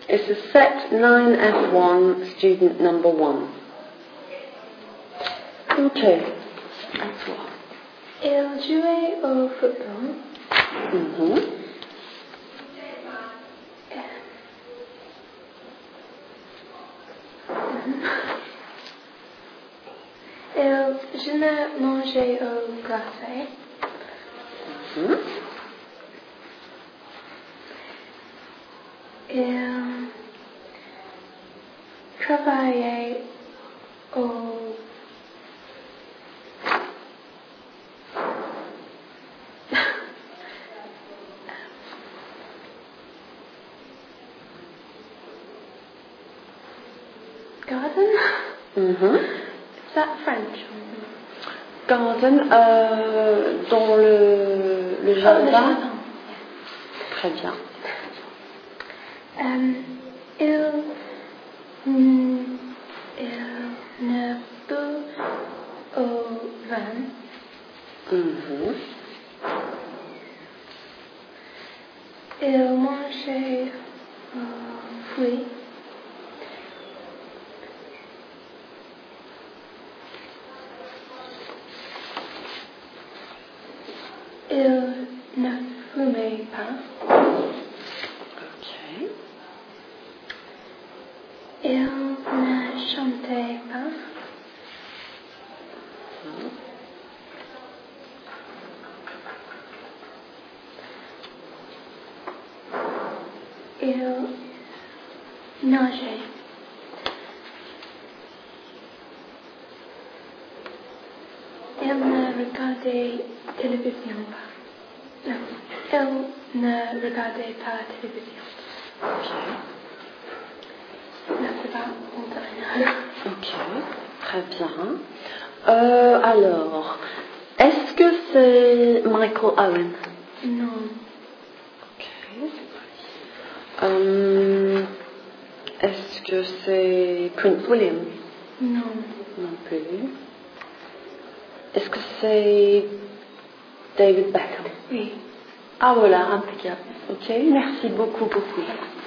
Et c'est set 9F1, student number 1. Ok, à toi. Il jouait au football. Je n'ai mangé au café. Il travaillait au garden. Is that French? Garden, dans le jardin. Le jardin. Très bien. Il ne bu au vin. Il mangeait fruits. Il ne fumait pas. Ok. Il ne chantait pas. Il nageait. Il ne regardait télévision pas. Non, il ne regardait pas télévision. Ok. That's about all that I know. Ok, très bien. Alors, est-ce que c'est Michael Owen? Non. Ok. Est-ce que c'est Prince William? Non. Non plus. Est-ce que c'est David Beckham? Oui. Ah voilà, impeccable. Ok, merci beaucoup.